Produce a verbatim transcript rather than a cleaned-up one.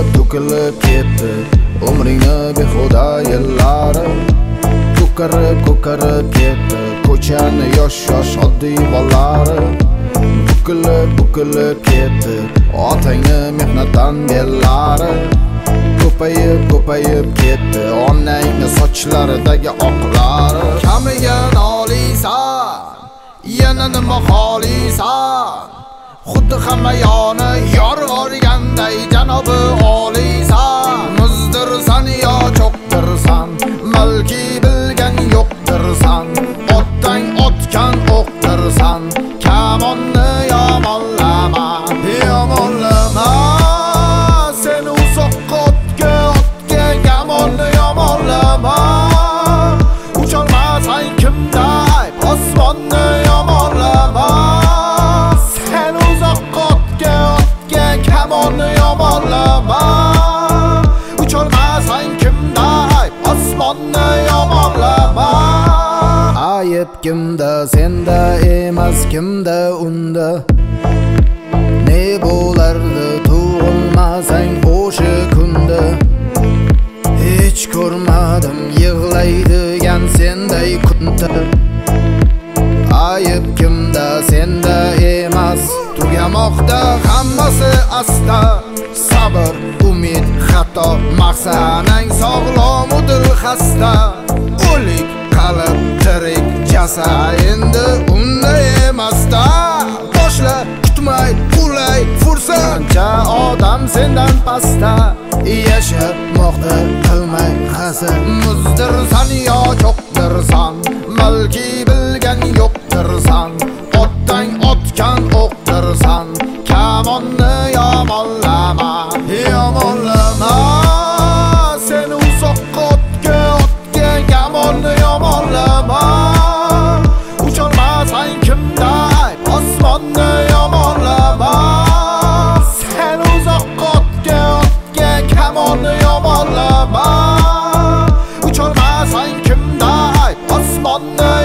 to'kilib ketdi umringni behuda yillari. Ko'karib ko'karib ketdi ko'chani yosh yosh oddiy bolalari. Bukilib bukilib ketdi otangni mehnatdan bellari. Ko'payib ko'payib ketdi onangni sochlaridagi oqlari. Kamiga noliysan, yana nima xohlaysan? Xuddi hamma yoni yorg'organday janobi oliysan. Muzdirsan yo cho'qdirsan, balki bilgan yo'qdirsan. Otdan otgan o'qdirsan, kamonni yomonlama, yomonlama. Sen uzoqqa otga otga kamonni yomonlama. Ucholmasan kimda ayb, osmonni yomonlama. Sen uzoqqa otga otga kamonni yomonlama. Ucholmasan kimda ayb, osmonni yomonlama. Ayıp kimda, senda emas, kimda unda? Ne bo'lardi tug'ilmasang o'sha kunda? Hech ko'rmadim yig'laydigan senday kunta. Ayıp kimda, senda emas, tugamoqda hammasi asta. Sabr, umid, xato, maqsanang sog'lomudir xasta. O'lik qalb tirik jasad endi unda emasda. Boshla kutmay qulay fursatcha odam sendan pastda. Yashamoqda qilmay hasad, muzdirsan yo cho'qdirsan, balki bilgan yo'qdirsan. Otdan otgan o'qdirsan, kamonni yomonlama, yomonlama. Sen uzoqqa otga otga kamonni yomonlama. Ucholmasan kimda ayb, osmonni yomonlama. Sen uzoqqa otga otga kamonni yomonlama. Ucholmasan kimda ayb, osmonni